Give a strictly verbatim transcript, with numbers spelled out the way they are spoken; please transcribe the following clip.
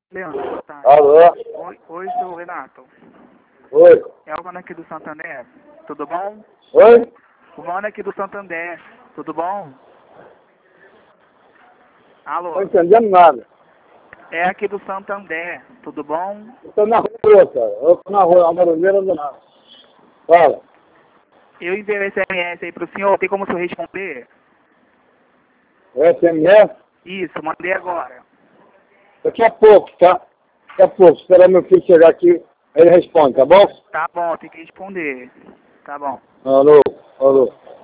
Leandro, boa tarde. Alô? Oi, oi, seu Renato. Oi? É o Mano aqui do Santander. Tudo bom? Oi? O Mano aqui do Santander. Tudo bom? Não tô Alô? entendendo nada. É aqui do Santander. Tudo bom? Eu tô na rua, cara. Eu tô na rua, a barulheira do nada. Fala. Eu enviei o S M S aí pro senhor. Tem como o senhor responder? O S M S? Isso, mandei agora. Daqui a pouco, tá? Daqui a pouco. Espera meu filho chegar aqui, aí ele responde, tá bom? Tá bom, tem que responder. Tá bom. Alô? Alô?